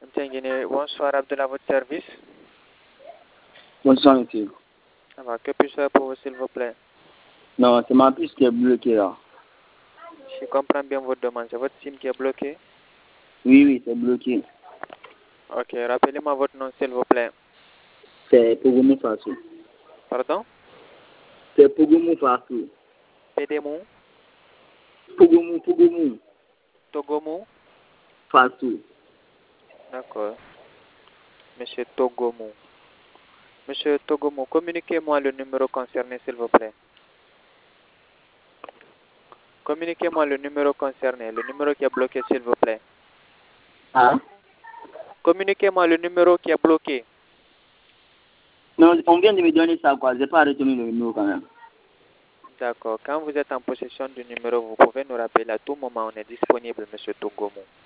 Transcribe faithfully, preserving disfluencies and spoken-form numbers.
Bonsoir Abdullah, votre service. Bonsoir monsieur. Ça va, que puis-je faire pour vous s'il vous plaît? Non, c'est ma puce qui est bloquée là. Je comprends bien votre demande. C'est votre SIM qui est bloqué? Oui, oui, c'est bloqué. Ok, rappelez-moi votre nom s'il vous plaît. C'est Pogoumou Faso. Pardon? C'est Pogoumou Faso. Pédémou? Pogoumou, Pogoumou. Togomou? Faso. D'accord. Monsieur Togomou. Monsieur Togomou, communiquez-moi le numéro concerné s'il vous plaît. Communiquez-moi le numéro concerné, le numéro qui est bloqué s'il vous plaît. Hein? Communiquez-moi le numéro qui est bloqué. Non, on vient de me donner ça quoi. J'ai pas retenu le numéro quand même. D'accord. Quand vous êtes en possession du numéro, vous pouvez nous rappeler à tout moment. On est disponible, monsieur Togomou.